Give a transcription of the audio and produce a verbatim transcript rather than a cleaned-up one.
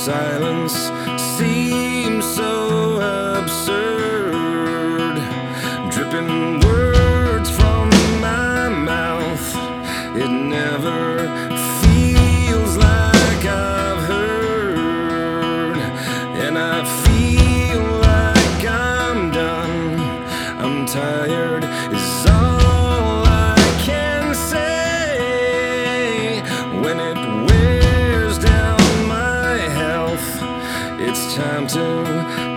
silence seems so absurd. Dripping words from my mouth, it never feels like I've heard. And I feel like I'm done, I'm tired is all I can say. When it wears down my health, it's time to